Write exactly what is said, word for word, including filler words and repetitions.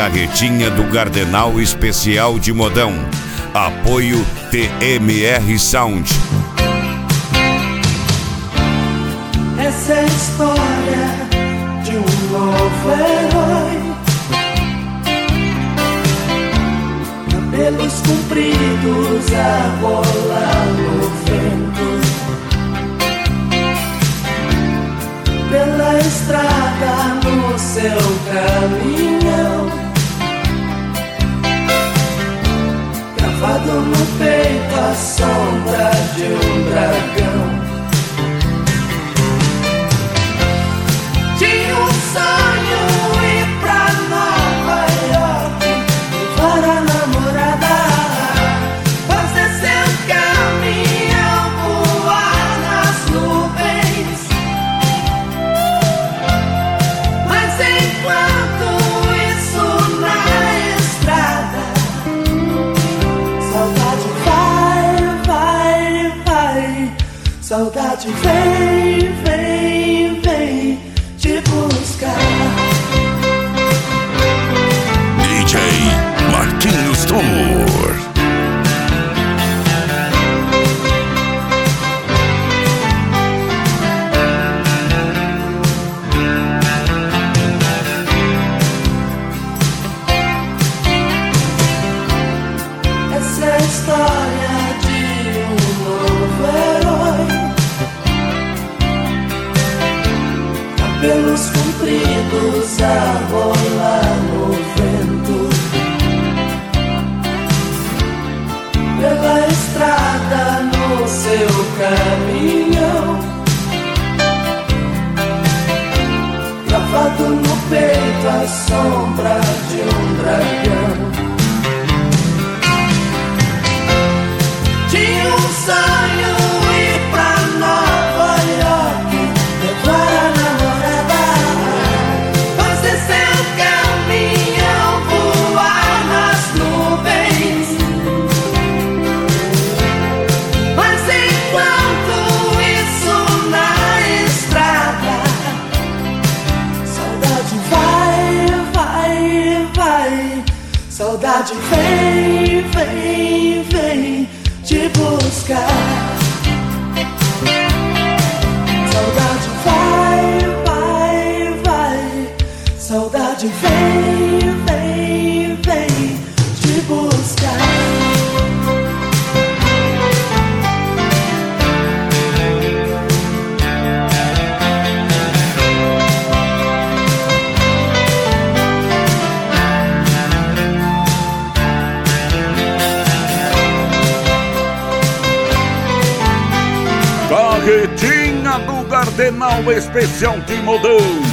Carretinha do Gardenal Especial de Modão. Apoio T M R Sound. Essa é a história de um novo herói. Cabelos compridos a rolar no vento, pela estrada no seu caminhão, gravado no peito a sombra de um dragão. Tinha um sonho ir pra Nova York, levar a namorada, fazer seu caminhão voar nas nuvens. Mas enquanto isso na estrada, saudade vai, vai, vai. Saudade vem, vem, vem te buscar. D J Marquinhos Tour. Essa é a história de um novo herói. Cabelos compridos a rolar no vento, pela estrada no seu caminhão, gravado no peito a sombra de um dragão. Tinha um sonho ir pra Nova York, levar a namorada, fazer seu caminhão voar nas nuvens. Mas enquanto isso na estrada, saudade vai, vai, vai. Saudade vem, vem, vem te buscar. Saudade vai, vai, vai. Saudade vem, vem, vem te buscar. Carretinha do Gardenal Especial de Modão.